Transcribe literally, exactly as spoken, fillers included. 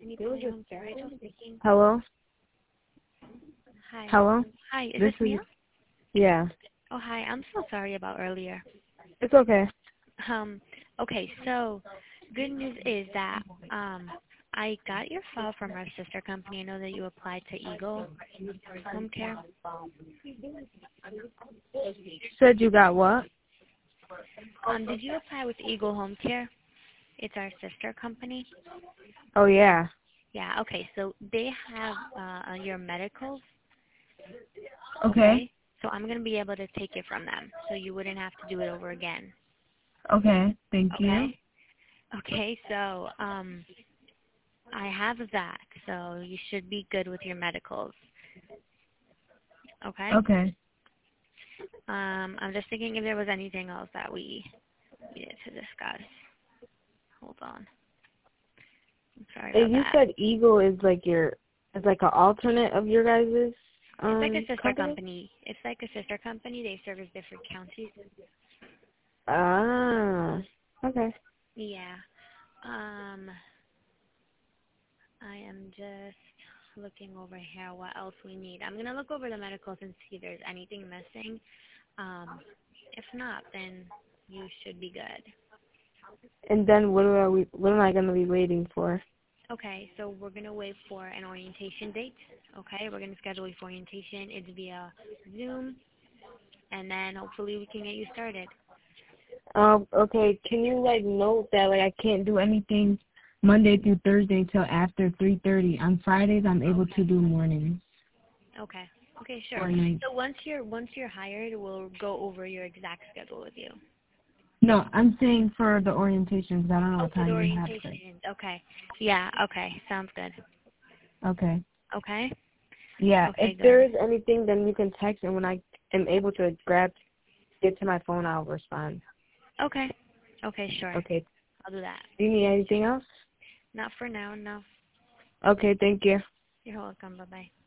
Hello? Hi. Hello? Hi, is This this is, Mia? yeah. Oh, hi. I'm so sorry about earlier. It's okay. Um, okay, so good news is that um, I got your file from our sister company. I know that you applied to Eagle Home Care. Said you got what? Um, did you apply with Eagle Home Care? It's our sister company. Oh, yeah. Yeah, okay, so they have uh, your medicals. Okay. So I'm going to be able to take it from them, so you wouldn't have to do it over again. Okay. Thank you. Okay? Okay, so um, I have that, so you should be good with your medicals. Okay? Okay. Um, I'm just thinking if there was anything else that we needed to discuss. Hold on. I'm sorry about And you that. said Eagle is like your, is like an alternate of your guys' It's like a um, sister company? company. It's like a sister company. They service different counties. Ah. Okay. Yeah. Um, I am just looking over here what else we need. I'm going to look over the medicals and see if there's anything missing. Um, if not, then you should be good. And then what are we, what am I going to be waiting for? Okay, so we're going to wait for an orientation date. Okay, we're going to schedule you for orientation. It's via Zoom, and then hopefully we can get you started. Um, okay, can you like note that like I can't do anything Monday through Thursday till after three thirty. On Fridays I'm able Okay. to do mornings Okay. Okay, sure. or nights. So once you're once you're hired, we'll go over your exact schedule with you. No, I'm saying for the orientations. I don't know Oh, what for the time you have it. orientation. Okay. Yeah. Okay. Sounds good. Okay. Okay. Yeah, Okay. if Good. there is anything, then you can text, and when I am able to grab, get to my phone, I'll respond. Okay. Okay. Sure. Okay. I'll do that. Do you need anything else? Not for now. No. Okay, thank you. You're welcome. Bye bye.